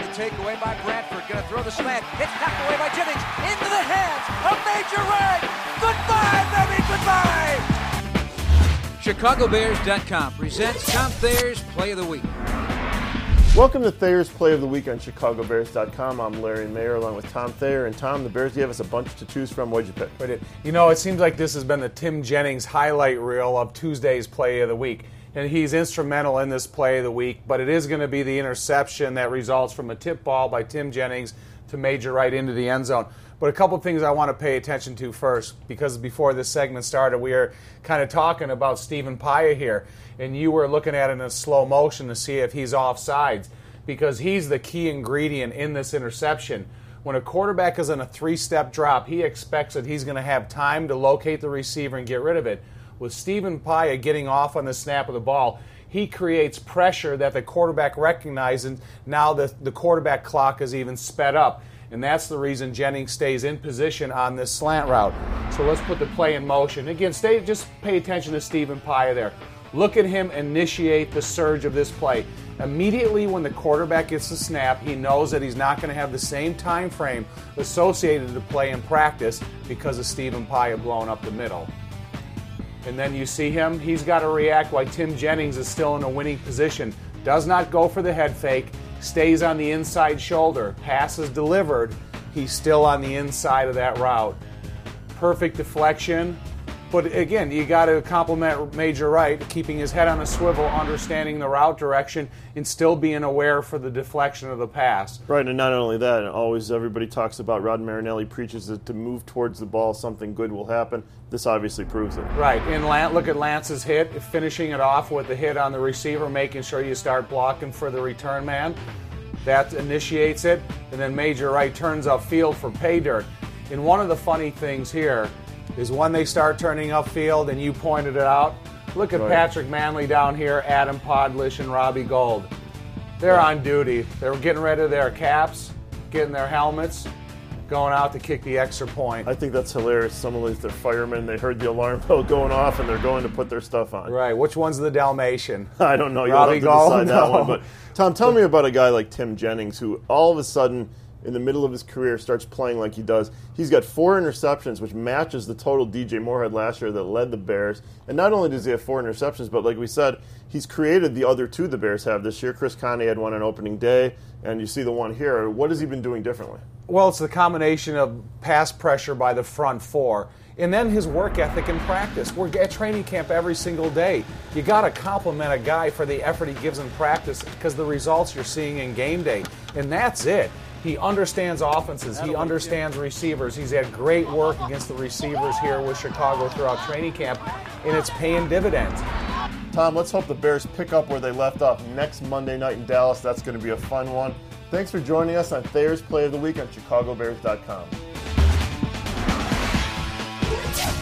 takeaway by Bradford. Going to throw the slant. It's knocked away by Jennings. Into the hands of Major Wright. Goodbye, baby, goodbye. ChicagoBears.com presents Tom Thayer's Play of the Week. Welcome to Thayer's Play of the Week on ChicagoBears.com. I'm Larry Mayer along with Tom Thayer. And Tom, the Bears gave us a bunch to choose from. What'd you pick? You know, it seems like this has been the Tim Jennings highlight reel of Tuesday's Play of the Week. And he's instrumental in this Play of the Week, but it is going to be the interception that results from a tip ball by Tim Jennings to Major Wright into the end zone. But a couple of things I want to pay attention to first, because before this segment started, we were kind of talking about Stephen Paea here, and you were looking at it in slow motion to see if he's offsides, because he's the key ingredient in this interception. When a quarterback is in a three-step drop, he expects that he's going to have time to locate the receiver and get rid of it. With Stephen Paea getting off on the snap of the ball, he creates pressure that the quarterback recognizes. Now the quarterback clock is even sped up. And that's the reason Jennings stays in position on this slant route. So let's put the play in motion. Again, just pay attention to Stephen Paea there. Look at him initiate the surge of this play. Immediately when the quarterback gets the snap, he knows that he's not going to have the same time frame associated to the play in practice because of Stephen Paea blowing up the middle. And then you see him, he's got to react while Tim Jennings is still in a winning position. Does not go for the head fake, stays on the inside shoulder. Pass is delivered, he's still on the inside of that route. Perfect deflection. But again, you got to compliment Major Wright, keeping his head on a swivel, understanding the route direction, and still being aware for the deflection of the pass. Right, and not only that, always everybody talks about Rod Marinelli preaches that to move towards the ball, something good will happen. This obviously proves it. Right, and look at Lance's hit, finishing it off with the hit on the receiver, making sure you start blocking for the return man. That initiates it, and then Major Wright turns upfield for pay dirt. And one of the funny things here is when they start turning upfield, and you pointed it out, look at Patrick Manley down here, Adam Podlish, and Robbie Gould. They're on duty. They're getting rid of their caps, getting their helmets, going out to kick the extra point. I think that's hilarious. Some of these, they're firemen. They heard the alarm bell going off, and they're going to put their stuff on. Right. Which one's the Dalmatian? I don't know. You'll Robbie have to Gould? decide that No. one. But Tom, tell me about a guy like Tim Jennings, who all of a sudden, in the middle of his career, starts playing like he does. He's got 4 interceptions, which matches the total DJ Moore had last year that led the Bears. And not only does he have 4 interceptions, but like we said, he's created the other 2 the Bears have this year. Chris Conte had one on opening day, and you see the one here. What has he been doing differently? Well, it's the combination of pass pressure by the front 4, and then his work ethic in practice. We're at training camp every single day. You got to compliment a guy for the effort he gives in practice because the results you're seeing in game day. And that's it. He understands offenses. He understands receivers. He's had great work against the receivers here with Chicago throughout training camp, and it's paying dividends. Tom, let's hope the Bears pick up where they left off next Monday night in Dallas. That's going to be a fun one. Thanks for joining us on Thayer's Play of the Week on ChicagoBears.com.